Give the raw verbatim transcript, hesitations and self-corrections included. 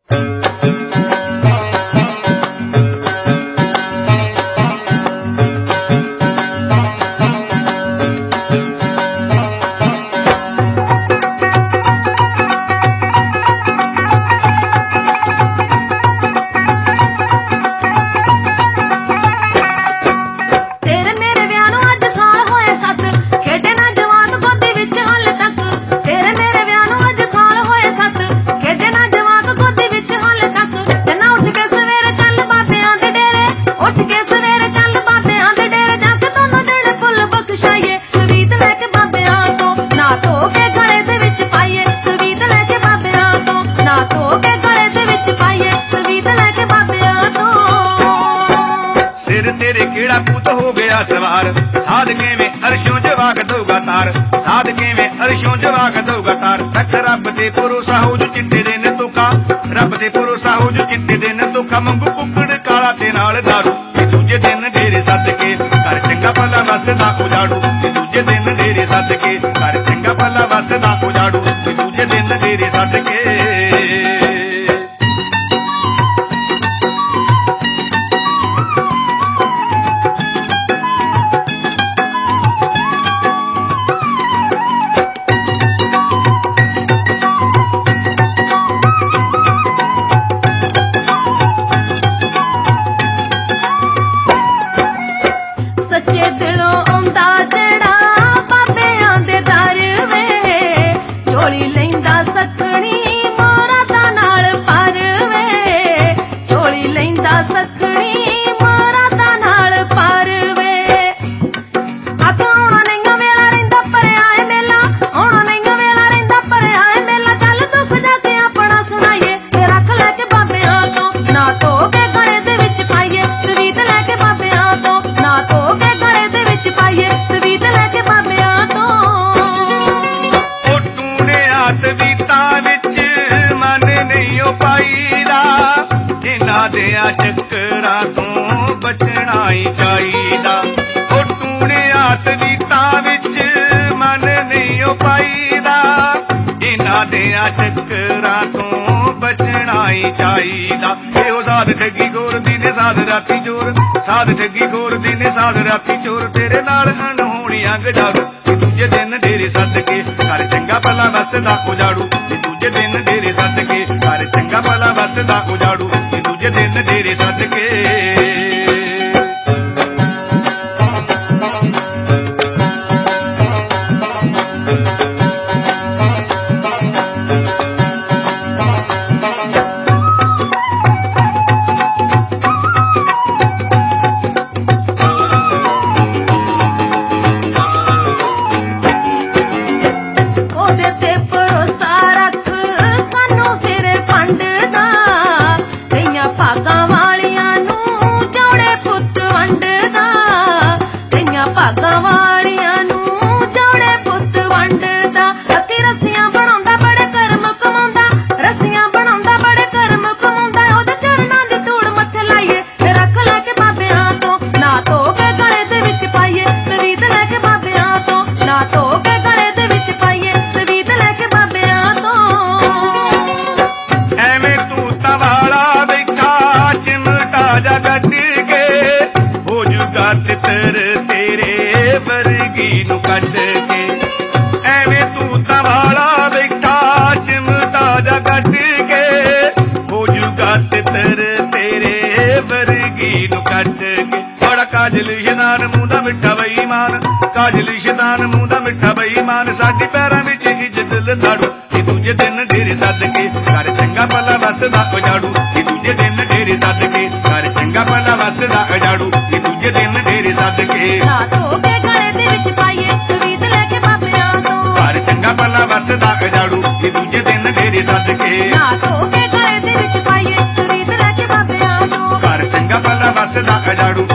तेरे केड़ा पूत हो गया सवार साधके में अर्शों जवाक दोगा तार साधके में अर्शों जवाक दोगा तार तक रब दे भरोसा हो जो चिट्टे दिन तुका रब दे भरोसा हो जो चिट्टे दिन तुका मंगू कुकड़ काला ते नाल दारू दूजे दिन डेरे सदके कर चंगा भला वसदा उजाड़ू दूजे दिन डेरे सदके कर चंगा भला वसदा उजाड़ू दूजे दिन डेरे सदके ਚੱਕਰਾਂ ਤੋਂ ਬਚਣਾ ਹੀ ਚਾਹੀਦਾ ਉਹ ਟੂਣਿਆ ਤਵੀਤਾਂ ਵਿੱਚ ਮਨ ਨਹੀਂ ਉਹ ਪਾਈਦਾ ਇਹਨਾਂ ਦੇ ਚੱਕਰਾਂ ਤੋਂ ਬਚਣਾ ਹੀ ਚਾਹੀਦਾ ਇਹੋ ਸਾਧ ਠੱਗੀ ਗੋਰਦੀ ਨੇ ਸਾਧ ਰਾਤੀ ਚੋਰ ਸਾਧ ਠੱਗੀ ਗੋਰਦੀ ਨੇ ਸਾਧ ਰਾਤੀ ਚੋਰ ਤੇਰੇ ਨਾਲ ਅਣਹੋਣੀਆਂ ਗਜਾਰੂ ਦੂਜੇ ਦਿਨ ਡੇਰੇ ਸੱਦਕੇ ਕਰ ਚੰਗਾ ਭਲਾ ਵਸਦਾ ਉਜਾੜੂ ਦੂਜੇ ਦਿਨ ਡੇਰੇ ਸੱਦਕੇ ਕਰ ਚੰਗਾ ਭਲਾ ਵਸਦਾ ਉਜਾੜੂ ਦੂਜੇ ਦਿਨ ਡੇਰੇ ਸੱਦਕੇ ਤੇਰੇ ਵਰਗੀ ਨੂੰ ਕੱਢ ਕੇ ਐਵੇਂ ਤੂੰ ਤਾਂ ਵਾਲਾ ਬੈਠਾ ਚਿਮਟਾ ਜਾ ਕੱਢ ਕੇ ਹੋ ਜੂਗਾ ਤਿੱਤਰ ਤੇਰੇ ਵਰਗੀ ਨੂੰ ਕੱਢ ਕੇ ਬੜਾ ਕਾਜਲ ਇਸ਼ਨਾਨ ਮੂੰਹ ਦਾ ਮਿੱਠਾ ਬੇਈਮਾਨ ਕਾਜਲ ਇਸ਼ਨਾਨ ਮੂੰਹ ਦਾ ਮਿੱਠਾ ਬੇਈਮਾਨ ਸਾਡੇ ਪੈਰਾਂ ਵਿੱਚ ਇੱਜ਼ਤ ਲੰਦਾੜੂ ਇਹ ਦੂਜੇ ਦਿਨ ਡੇਰੇ ਸੱਦ ਕੇ ਕਰ ਚੰਗਾ ਭਲਾ ਵਸਦਾ ਉਜਾੜੂ ਇਹ ਦੂਜੇ ਦਿਨ ਡੇਰੇ ਸੱਦ ਕੇ ਕਰ ਚੰਗਾ ਭਲਾ ਵਸਦਾ ਉਜਾੜੂ ਇਹ ਦੂਜੇ ਦਿਨ ਡੇਰੇ ਸੱਦ ਕੇ ਨਾ ਧੋ ਕੇ ਗਲੇ ਦੇ ਵਿੱਚ ਪਾਈਏ ਤਵੀਤ ਲੈ ਕੇ ਬਾਬਿਆਂ ਤੋਂ ਕਰ ਚੰਗਾ ਭਲਾ ਵਸਦਾ ਉਜਾੜੂ ਇਹ ਦੂਜੇ ਦਿਨ ਡੇਰੇ ਸੱਦ ਕੇ ਨਾ ਧੋ ਕੇ ਗਲੇ ਦੇ ਵਿੱਚ ਪਾਈਏ ਤਵੀਤ ਲੈ ਕੇ ਬਾਬਿਆਂ ਤੋਂ ਕਰ ਚੰਗਾ ਭਲਾ ਵਸਦਾ ਉਜਾੜੂ